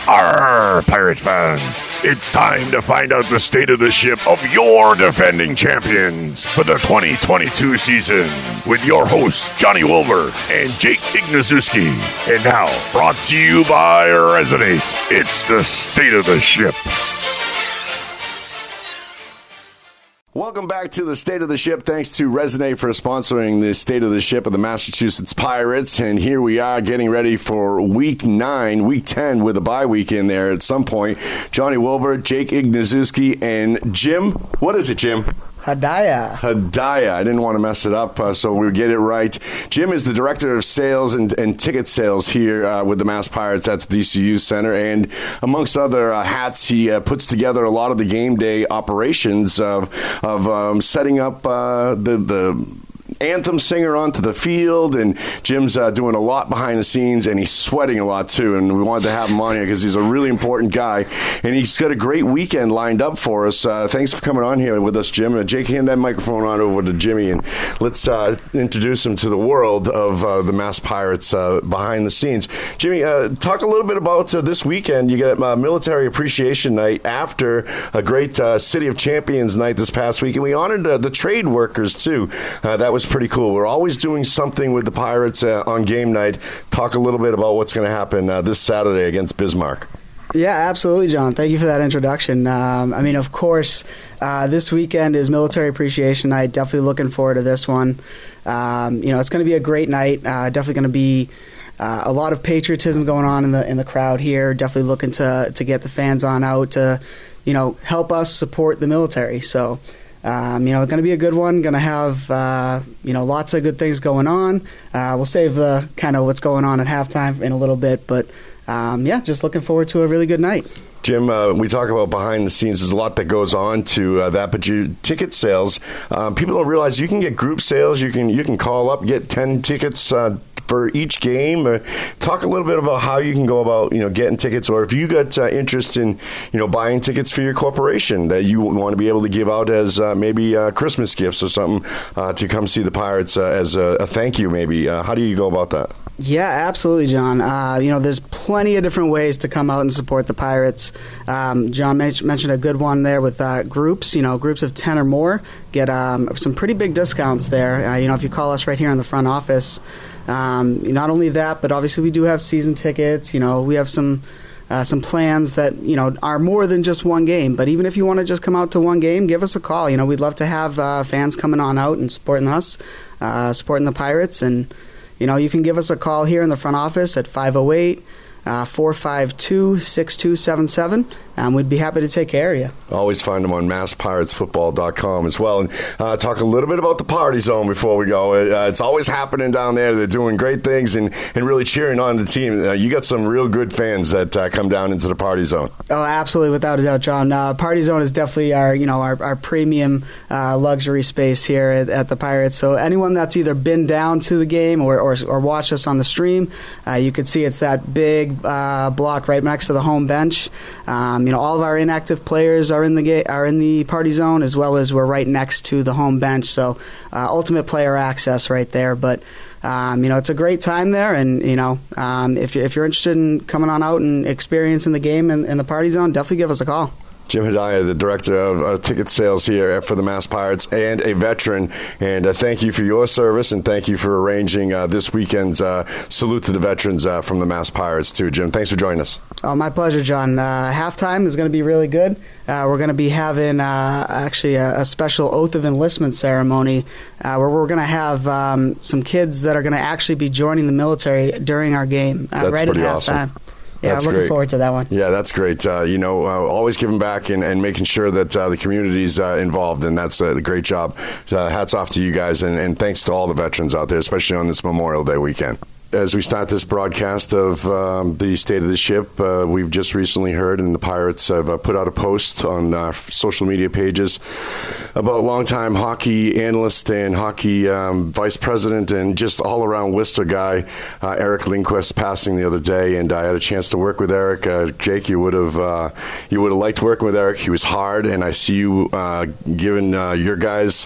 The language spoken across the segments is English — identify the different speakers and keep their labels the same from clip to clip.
Speaker 1: Arr, Pirate fans, it's time to find out the state of the ship of your defending champions for the 2022 season with your hosts, Johnny Wolver and Jake Ignazuski. And now, brought to you by Resonate, it's the state of the ship.
Speaker 2: Welcome back to the State of the Ship. Thanks to Resonate for sponsoring the State of the Ship of the Massachusetts Pirates. And here we are getting ready for Week 9, Week 10 with a bye week in there at some point. Johnny Wilbur, Jake Ignazuski, and Jim. What is it, Jim?
Speaker 3: Hadaya.
Speaker 2: I didn't want to mess it up, so we'll get it right. Jim is the Director of Sales and Ticket Sales here with the Mass Pirates at the DCU Center. And amongst other hats, he puts together a lot of the game day operations of setting up the anthem singer onto the field, and Jim's doing a lot behind the scenes, and he's sweating a lot too, and we wanted to have him on here because he's a really important guy, and he's got a great weekend lined up for us. Thanks for coming on here with us, Jim. Jake, hand that microphone on over to Jimmy, and let's introduce him to the world of the Mass Pirates behind the scenes. Jimmy, talk a little bit about this weekend. You got Military Appreciation Night after a great City of Champions night this past week, and we honored the trade workers too. That was pretty cool. We're always doing something with the Pirates on game night. Talk a little bit about what's going to happen this Saturday against Bismarck.
Speaker 3: Yeah, absolutely, John. Thank you for that introduction. Of course, this weekend is Military Appreciation Night. Definitely looking forward to this one. It's going to be a great night. Definitely going to be a lot of patriotism going on in the crowd here. Definitely looking to get the fans on out to, help us support the military. So, going to be a good one. Going to have, lots of good things going on. We'll save the kind of what's going on at halftime in a little bit, but just looking forward to a really good night.
Speaker 2: Jim, we talk about behind the scenes. There's a lot that goes on to that, but ticket sales, people don't realize you can get group sales. You can call up, get 10 tickets for each game. Talk a little bit about how you can go about getting tickets, or if you got interest in buying tickets for your corporation that you want to be able to give out as maybe Christmas gifts or something to come see the Pirates as a thank you. Maybe how do you go about that?
Speaker 3: Yeah, absolutely, John. There's plenty of different ways to come out and support the Pirates. John mentioned a good one there with groups. Groups of 10 or more get some pretty big discounts there. If you call us right here in the front office. Not only that, but obviously we do have season tickets. We have some plans that are more than just one game. But even if you want to just come out to one game, give us a call. We'd love to have fans coming on out and supporting us, supporting the Pirates. And you can give us a call here in the front office at 508-452-6277. We'd be happy to take care of you.
Speaker 2: Always find them on masspiratsfootball.com as well. And talk a little bit about the Party Zone before we go. It's always happening down there. They're doing great things and really cheering on the team. You got some real good fans that come down into the Party Zone.
Speaker 3: Oh, absolutely, without a doubt, John. Party Zone is definitely our premium luxury space here at the Pirates. So anyone that's either been down to the game or watched us on the stream, you could see it's that big block right next to the home bench. All of our inactive players are in the Party Zone, as well as we're right next to the home bench. So ultimate player access right there. But it's a great time there, and if you're interested in coming on out and experiencing the game in the Party Zone, definitely give us a call.
Speaker 2: Jim Hadaya, the Director of Ticket Sales here for the Mass Pirates, and a veteran. And thank you for your service, and thank you for arranging this weekend's salute to the veterans from the Mass Pirates, too. Jim, thanks for joining us.
Speaker 3: Oh, my pleasure, John. Halftime is going to be really good. We're going to be having actually a special oath of enlistment ceremony where we're going to have some kids that are going to actually be joining the military during our game right at halftime. Awesome. Yeah, I'm looking forward to that one.
Speaker 2: Yeah, that's great. Always giving back and making sure that the community's involved, and that's a great job. Hats off to you guys, and thanks to all the veterans out there, especially on this Memorial Day weekend. As we start this broadcast of the State of the Ship, we've just recently heard, and the Pirates have put out a post on social media pages about longtime hockey analyst and hockey vice president and just all-around Worcester guy, Eric Lindquist, passing the other day. And I had a chance to work with Eric. Jake, you would have liked working with Eric. He was hard, and I see you giving your guys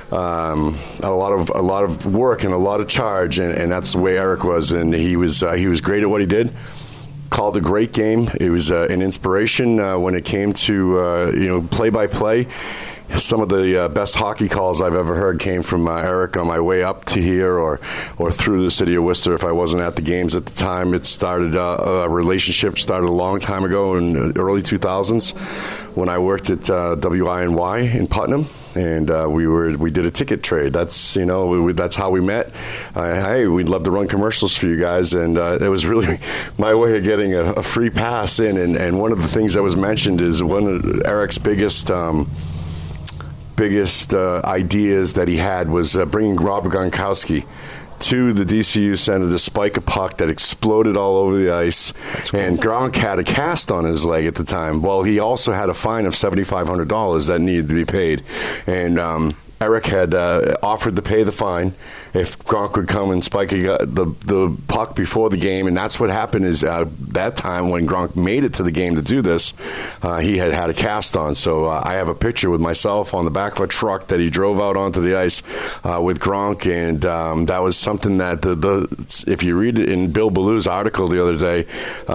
Speaker 2: a lot of work and a lot of charge, and that's the way Eric was. And he was great at what he did. called a great game. It was an inspiration when it came to play-by-play. Some of the best hockey calls I've ever heard came from Eric on my way up to here or through the city of Worcester if I wasn't at the games at the time. It started a relationship started a long time ago in the early 2000s when I worked at WINY in Putnam. And we did a ticket trade. That's that's how we met. Hey, we'd love to run commercials for you guys, and it was really my way of getting a free pass in. And one of the things that was mentioned is one of Eric's biggest ideas that he had was bringing Rob Gronkowski to the DCU Center to spike a puck that exploded all over the ice. Cool. And Gronk had a cast on his leg at the time. Well, he also had a fine of $7,500 that needed to be paid. And Eric had offered to pay the fine if Gronk would come and spike the puck before the game, and that's what happened is that time when Gronk made it to the game to do this, he had a cast on. So I have a picture with myself on the back of a truck that he drove out onto the ice with Gronk, and that was something that if you read it in Bill Ballew's article the other day,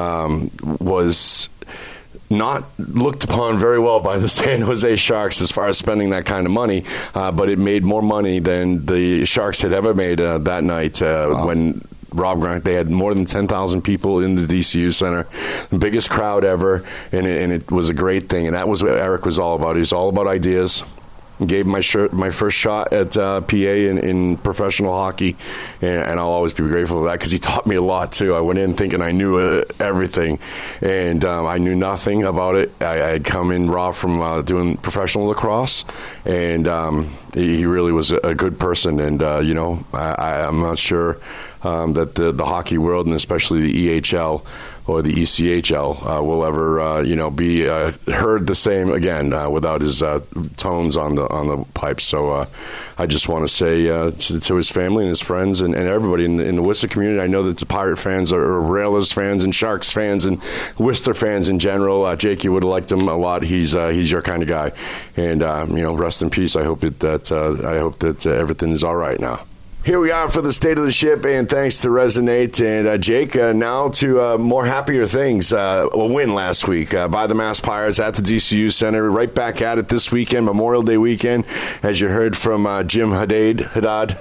Speaker 2: was not looked upon very well by the San Jose Sharks as far as spending that kind of money, but it made more money than the Sharks had ever made that night when Rob Gronk, they had more than 10,000 people in the DCU Center, the biggest crowd ever, and it was a great thing, and that was what Eric was all about. He was all about ideas. Gave my first shot at PA in professional hockey, and I'll always be grateful for that because he taught me a lot too. I went in thinking I knew everything, and I knew nothing about it. I had come in raw from doing professional lacrosse, and he really was a good person. And I'm not sure that the hockey world, and especially the EHL or the ECHL, will ever be heard the same again without his tones on the pipes. So I just want to say to his family and his friends and everybody in the Worcester community, I know that the Pirate fans are Railers fans and Sharks fans and Worcester fans in general. Jake, you would have liked him a lot. He's your kind of guy, and rest in peace. I hope that everything is all right now. Here we are for the State of the Ship, and thanks to Resonate. And Jake, now to more happier things. A win last week by the Mass Pirates at the DCU Center. Right back at it this weekend, Memorial Day weekend, as you heard from Jim Hadaya.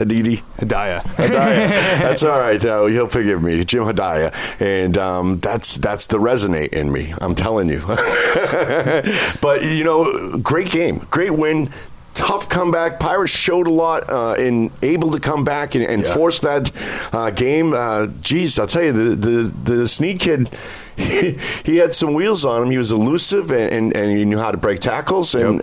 Speaker 2: That's all right. He'll forgive me. Jim Hadaya. And that's the Resonate in me, I'm telling you. But, great game. Great win. Tough comeback. Pirates showed a lot in able to come back and force that game. Geez, I'll tell you, the Snead kid, he had some wheels on him. He was elusive and he knew how to break tackles. And,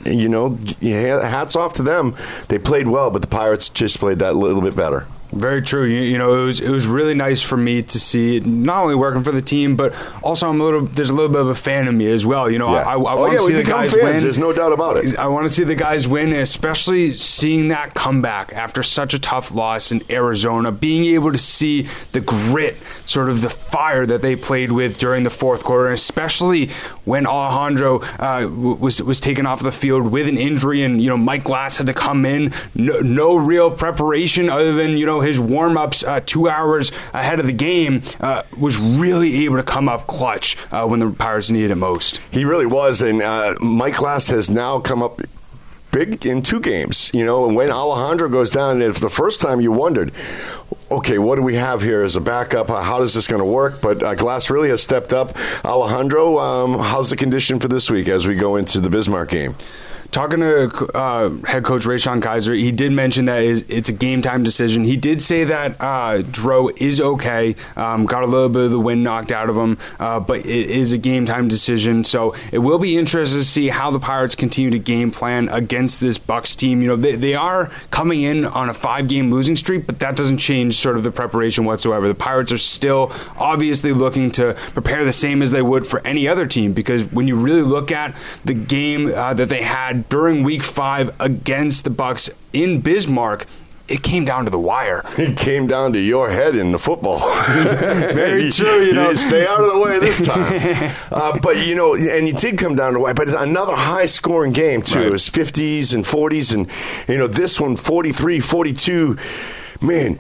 Speaker 2: hats off to them. They played well, but the Pirates just played that little bit better.
Speaker 4: Very true. It was really nice for me to see not only working for the team, but also there's a little bit of a fan of me as well. I want to see the guys win.
Speaker 2: There's no doubt about it.
Speaker 4: I want to see the guys win, especially seeing that comeback after such a tough loss in Arizona, being able to see the grit, sort of the fire that they played with during the fourth quarter, and especially when Alejandro was taken off the field with an injury, and Mike Glass had to come in, no real preparation other than his warm-ups 2 hours ahead of the game, was really able to come up clutch when the Pirates needed it most.
Speaker 2: He really was, and Mike Glass has now come up big in 2 games. And when Alejandro goes down, and for the first time you wondered, okay, what do we have here as a backup? How is this going to work? But Glass really has stepped up. Alejandro, how's the condition for this week as we go into the Bismarck game?
Speaker 4: Talking to head coach Rayshon Kaiser, he did mention that it's a game-time decision. He did say that Dro is okay, got a little bit of the wind knocked out of him, but it is a game-time decision. So it will be interesting to see how the Pirates continue to game plan against this Bucks team. They are coming in on a 5-game losing streak, but that doesn't change sort of the preparation whatsoever. The Pirates are still obviously looking to prepare the same as they would for any other team, because when you really look at the game that they had during Week 5 against the Bucks in Bismarck, it came down to the wire.
Speaker 2: It came down to your head in the football.
Speaker 4: Very true,
Speaker 2: Stay out of the way this time. But, and it did come down to the wire. But another high-scoring game, too. Right. It was 50s and 40s. And, this one, 43, 42. Man,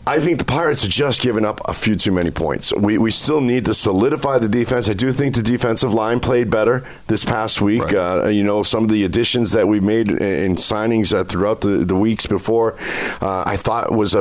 Speaker 2: I think the Pirates are just giving up a few too many points. We still need to solidify the defense. I do think the defensive line played better this past week. Right. Some of the additions that we've made in signings throughout the weeks before, I thought was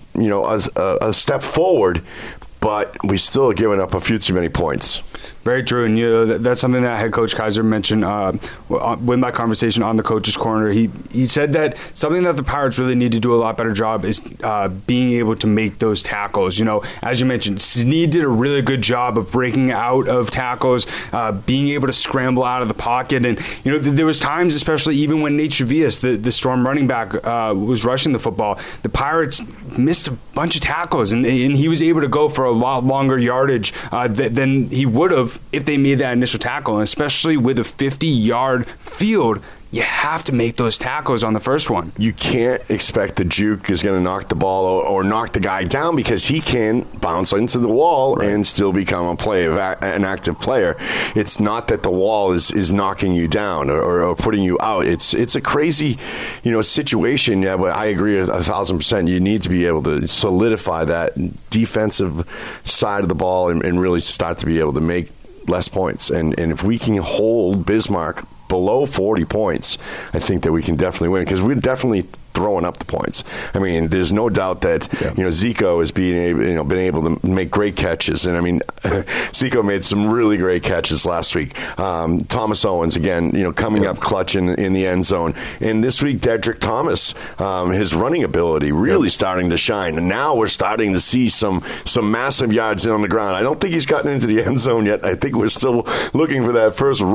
Speaker 2: a step forward. But we still are giving up a few too many points.
Speaker 4: Very true, and that's something that head coach Kaiser mentioned with my conversation on the Coach's Corner. He said that something that the Pirates really need to do a lot better job is being able to make those tackles. As you mentioned, Snead did a really good job of breaking out of tackles, being able to scramble out of the pocket, and there was times, especially even when Nate Trevias, the Storm running back, was rushing the football, the Pirates missed a bunch of tackles, and he was able to go for a lot longer yardage than he would have if they made that initial tackle, and especially with a 50-yard field. You have to make those tackles on the first one. You
Speaker 2: can't expect the juke is going to knock the ball or knock the guy down, because he can bounce into the wall and still become an active player. It's not that the wall is knocking you down or putting you out. It's a crazy situation. Yeah, but I agree 1,000%. You need to be able to solidify that defensive side of the ball and really start to be able to make less points. And if we can hold Bismarck below 40 points, I think that we can definitely win, because we're definitely throwing up the points. I mean, there's no doubt that Zico has been able to make great catches, and I mean, Zico made some really great catches last week. Thomas Owens again, coming up clutch in the end zone, and this week Dedrick Thomas, his running ability really starting to shine, and now we're starting to see some massive yards on the ground. I don't think he's gotten into the end zone yet. I think we're still looking for that first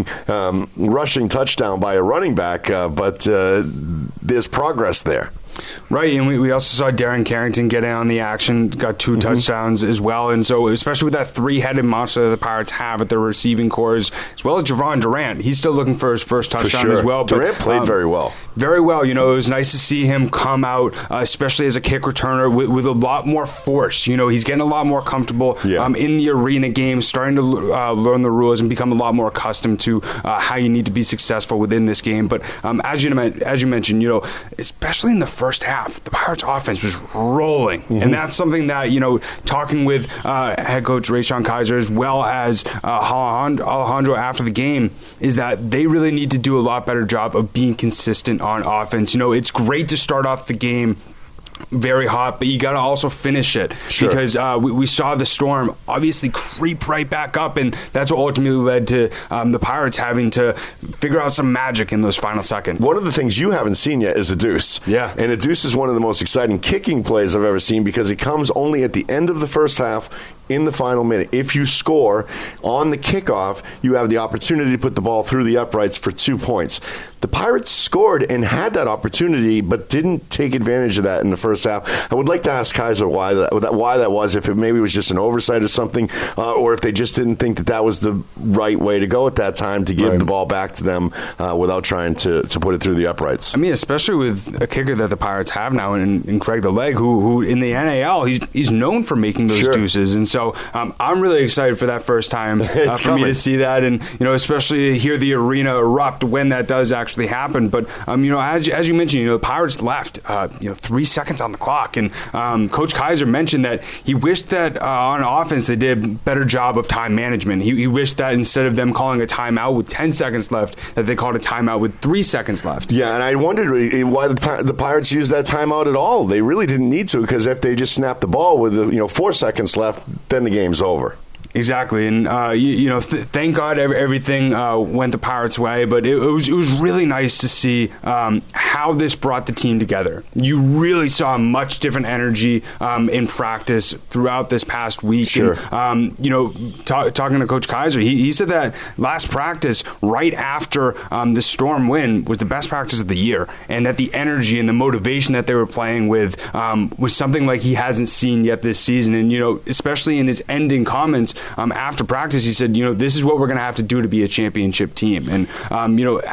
Speaker 2: rushing touchdown by a running back, but there's progress there.
Speaker 4: Right, and we also saw Darren Carrington get in on the action, got 2 touchdowns as well, and so especially with that 3-headed monster that the Pirates have at their receiving cores, as well as Javon Durant, he's still looking for his first touchdown as well.
Speaker 2: Durant played very well.
Speaker 4: Very well. It was nice to see him come out, especially as a kick returner, with a lot more force. He's getting a lot more comfortable in the arena game, starting to learn the rules and become a lot more accustomed to how you need to be successful within this game. But as you mentioned, especially in the first half, the Pirates offense was rolling. And that's something that, talking with head coach Rashawn Kaiser as well as Alejandro after the game, is that they really need to do a lot better job of being consistent on offense. It's great to start off the game very hot, but you got to also finish it, because we saw the Storm obviously creep right back up, and that's what ultimately led to the Pirates having to figure out some magic in those final seconds.
Speaker 2: One of the things you haven't seen yet is a deuce.
Speaker 4: Yeah.
Speaker 2: And a deuce is one of the most exciting kicking plays I've ever seen, because it comes only at the end of the first half, in the final minute. If you score on the kickoff, you have the opportunity to put the ball through the uprights for 2 points. The Pirates scored and had that opportunity, but didn't take advantage of that in the first half. I would like to ask Kaiser why that was, if it maybe was just an oversight or something, or if they just didn't think that was the right way to go at that time to give the ball back to them without trying to put it through the uprights.
Speaker 4: I mean, especially with a kicker that the Pirates have now in Craig the Leg, who in the NAL, he's known for making those deuces, and so I'm really excited for that first time for me to see that, and especially hear the arena erupt when that does actually happen. But as you mentioned, the Pirates left 3 seconds on the clock, and Coach Kaiser mentioned that he wished that on offense they did a better job of time management. He wished that instead of them calling a timeout with 10 seconds left, that they called a timeout with 3 seconds left.
Speaker 2: Yeah, and I wondered why the Pirates used that timeout at all. They really didn't need to, because if they just snapped the ball with 4 seconds left, then the game's over.
Speaker 4: Exactly, and thank God everything went the Pirates' way, but it was really nice to see how this brought the team together. You really saw a much different energy in practice throughout this past week.
Speaker 2: Sure.
Speaker 4: And, talking to Coach Kaiser, he said that last practice, right after the Storm win, was the best practice of the year, and that the energy and the motivation that they were playing with was something like he hasn't seen yet this season. And especially in his ending comments after practice, he said, this is what we're going to have to do to be a championship team. And,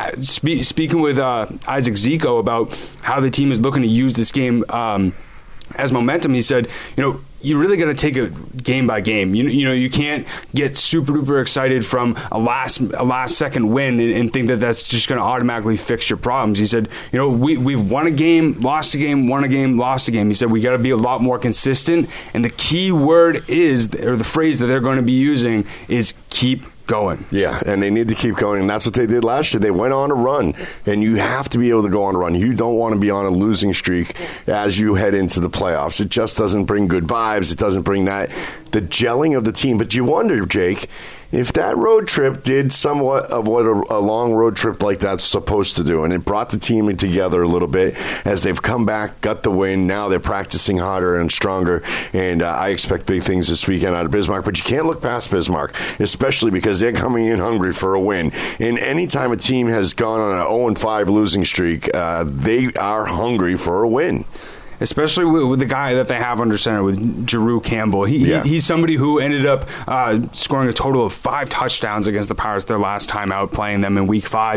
Speaker 4: speaking with Isaac Zico about how the team is looking to use this game as momentum. He said, you really got to take it game by game. You can't get super duper excited from a last second win and think that that's just going to automatically fix your problems. He said, we've won a game, lost a game, won a game, lost a game. He said we got to be a lot more consistent, and the key word or the phrase that they're going to be using is keep going.
Speaker 2: Yeah, and they need to keep going, and that's what they did last year. They went on a run, and you have to be able to go on a run. You don't want to be on a losing streak as you head into the playoffs. It just doesn't bring good vibes. It doesn't bring the gelling of the team. But you wonder, Jake, if that road trip did somewhat of what a long road trip like that's supposed to do, and it brought the team together a little bit as they've come back, got the win. Now they're practicing harder and stronger, and I expect big things this weekend out of Bismarck. But you can't look past Bismarck, especially because they're coming in hungry for a win. And anytime a team has gone on an 0-5 losing streak, they are hungry for a win.
Speaker 4: Especially with the guy that they have under center, with Drew Campbell. He's somebody who ended up scoring a total of 5 touchdowns against the Pirates their last time out playing them in Week 5.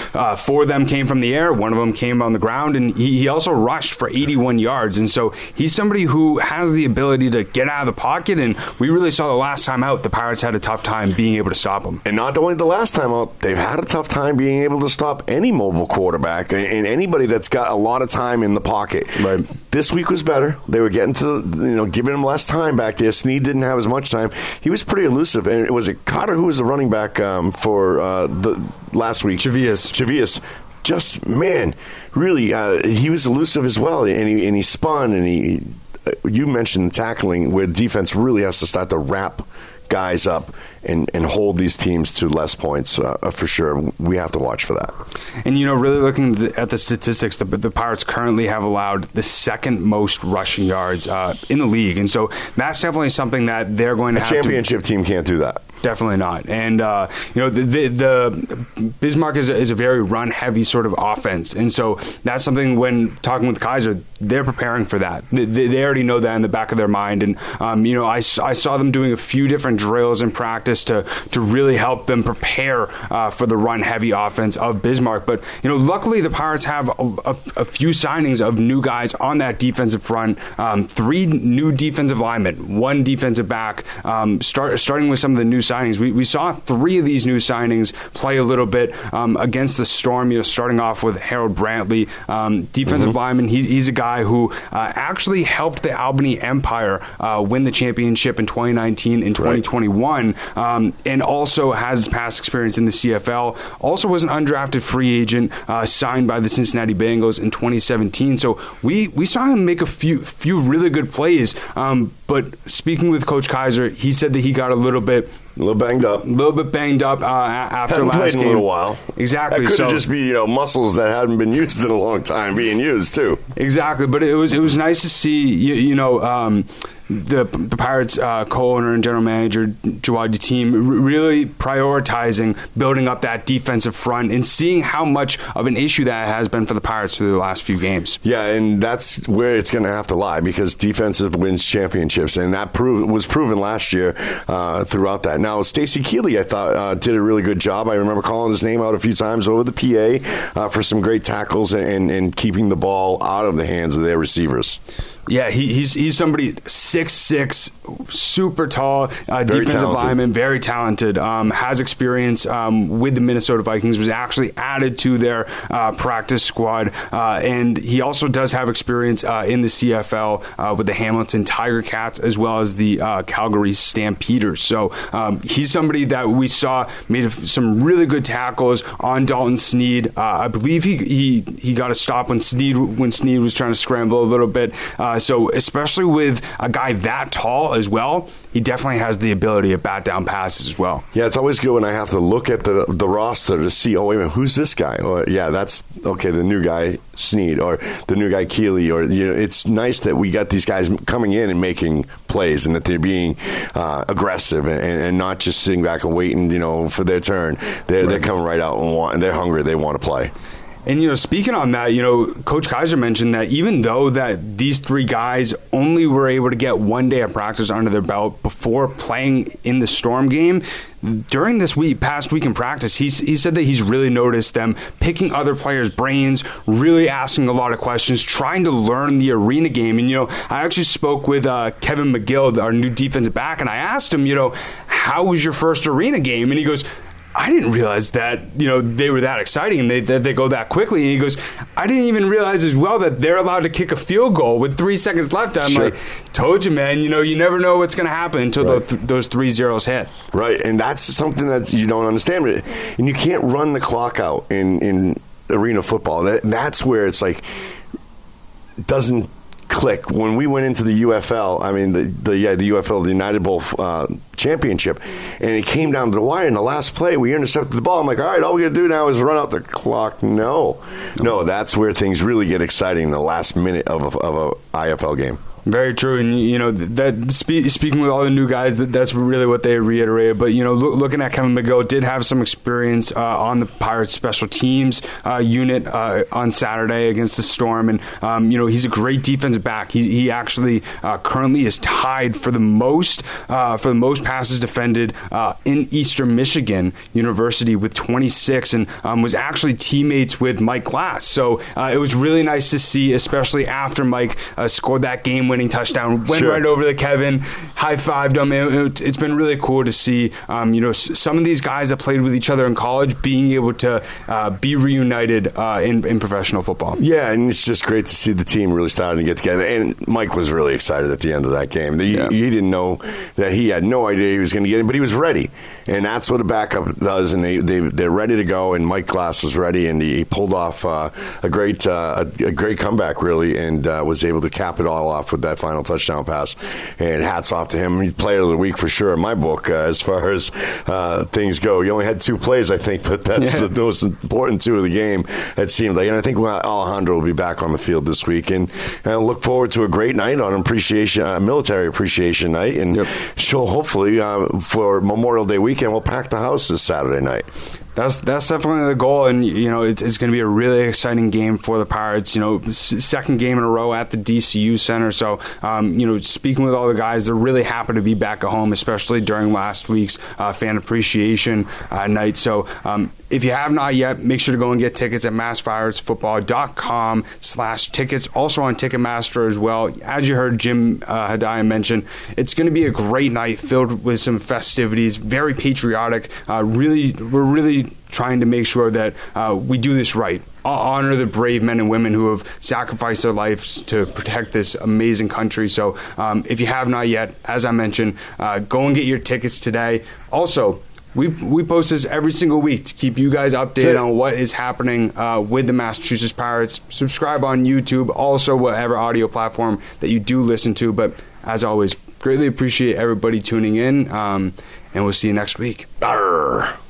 Speaker 4: 4 of them came from the air, 1 of them came on the ground, and he also rushed for 81 yards. And so he's somebody who has the ability to get out of the pocket, and we really saw the last time out the Pirates had a tough time being able to stop him.
Speaker 2: And not only the last time out, they've had a tough time being able to stop any mobile quarterback and anybody that's got a lot of time in the pocket.
Speaker 4: Right.
Speaker 2: This week was better. They were getting to, giving him less time back there. Snead didn't have as much time. He was pretty elusive. And was it Cotter who was the running back for the last week? Chavias. Just, man, really, he was elusive as well. And he spun, and you mentioned tackling, where defense really has to start to wrap guys up and hold these teams to less points for sure. We have to watch for that.
Speaker 4: And, really looking at the statistics, the Pirates currently have allowed the second most rushing yards in the league. And so that's definitely something that they're going to have to...
Speaker 2: A championship team can't do that.
Speaker 4: Definitely not. And, the Bismarck is a very run-heavy sort of offense. And so that's something when talking with Kaiser, they're preparing for that. They already know that in the back of their mind. And, I saw them doing a few different drills in practice to really help them prepare for the run-heavy offense of Bismarck. But, luckily the Pirates have a few signings of new guys on that defensive front. 3 new defensive linemen, 1 defensive back, starting with some of the new signings. We saw 3 of these new signings play a little bit against the Storm, starting off with Harold Brantley, defensive lineman. He's a guy who actually helped the Albany Empire win the championship in 2019 and 2021, and also has past experience in the CFL. Also was an undrafted free agent signed by the Cincinnati Bengals in 2017. So we saw him make a few really good plays. But speaking with Coach Kaiser, he said that he got a little bit
Speaker 2: banged up.
Speaker 4: A little bit banged up after last
Speaker 2: played
Speaker 4: game.
Speaker 2: In a little while.
Speaker 4: Exactly.
Speaker 2: That could just be muscles that hadn't been used in a long time being used too.
Speaker 4: Exactly. But it was nice to see the Pirates co-owner and general manager Jawad Yateem really prioritizing building up that defensive front and seeing how much of an issue that has been for the Pirates through the last few games.
Speaker 2: Yeah, and that's where it's going to have to lie, because defensive wins championships, and that was proven last year throughout that. Now, Stacey Keeley, I thought, did a really good job. I remember calling his name out a few times over the PA for some great tackles and keeping the ball out of the hands of their receivers.
Speaker 4: Yeah, he's somebody 6'6", super tall, defensive lineman, very talented, has experience with the Minnesota Vikings, was actually added to their practice squad, and he also does have experience in the CFL with the Hamilton Tiger Cats as well as the Calgary Stampeders. So he's somebody that we saw made some really good tackles on Dalton Snead. I believe he got a stop when Snead was trying to scramble a little bit. So especially with a guy that tall as well, he definitely has the ability to bat down passes as well.
Speaker 2: Yeah, it's always good when I have to look at the roster to see, wait a minute, who's this guy? Or, yeah, that's, okay, the new guy, Snead, or the new guy, Keeley. Or it's nice that we got these guys coming in and making plays, and that they're being aggressive and not just sitting back and waiting, for their turn. They're coming right out and they're hungry. They want to play.
Speaker 4: And, speaking on that, Coach Kaiser mentioned that even though that these 3 guys only were able to get 1 day of practice under their belt before playing in the Storm game, during this past week in practice, he said that he's really noticed them picking other players' brains, really asking a lot of questions, trying to learn the arena game. And, I actually spoke with Kevin McGill, our new defensive back, and I asked him, how was your first arena game? And he goes, I didn't realize that, they were that exciting and they go that quickly. And he goes, I didn't even realize as well that they're allowed to kick a field goal with 3 seconds left. I'm like, told you, man, you never know what's going to happen until those 3 zeros hit.
Speaker 2: Right, and that's something that you don't understand. And you can't run the clock out in arena football. That's where it's like, doesn't click. When we went into the UFL, the UFL, the United Bowl championship, and it came down to the wire in the last play, we intercepted the ball. I'm like, all right, all we got to do now is run out the clock. No, that's where things really get exciting in the last minute of a IFL game.
Speaker 4: Very true, and that speaking with all the new guys, that's really what they reiterated. But looking at Kevin McGill, did have some experience on the Pirates special teams unit on Saturday against the Storm, and he's a great defensive back. He actually currently is tied for the most passes defended in Eastern Michigan University with 26, and was actually teammates with Mike Glass. So it was really nice to see, especially after Mike scored that game-winning touchdown, went right over to Kevin, high-fived him. It's been really cool to see some of these guys that played with each other in college being able to be reunited in professional football.
Speaker 2: Yeah, and it's just great to see the team really starting to get together. And Mike was really excited at the end of that game. He didn't know that he had no idea he was going to get in, but he was ready. And that's what a backup does, and they're ready to go, and Mike Glass was ready, and he pulled off a great comeback, really, and was able to cap it all off with that final touchdown pass. And hats off to him. He's player of the week for sure in my book as far as things go. He only had 2 plays, I think, but that's the most important 2 of the game, it seemed like. And I think Alejandro will be back on the field this week, and I look forward to a great night on military appreciation night, and she'll hopefully for Memorial Day weekend we'll pack the house this Saturday night.
Speaker 4: That's definitely the goal, and it's going to be a really exciting game for the Pirates. Second game in a row at the DCU Center. So speaking with all the guys, they're really happy to be back at home, especially during last week's fan appreciation night. So if you have not yet, make sure to go and get tickets at masspiratsfootball.com/tickets. Also on Ticketmaster as well. As you heard Jim Hedaya mention, it's going to be a great night filled with some festivities, very patriotic. We're really trying to make sure that we do this right. Honor the brave men and women who have sacrificed their lives to protect this amazing country. So if you have not yet, as I mentioned, go and get your tickets today. Also, we post this every single week to keep you guys updated on what is happening with the Massachusetts Pirates. Subscribe on YouTube, also whatever audio platform that you do listen to. But as always, greatly appreciate everybody tuning in, and we'll see you next week.
Speaker 2: Arr.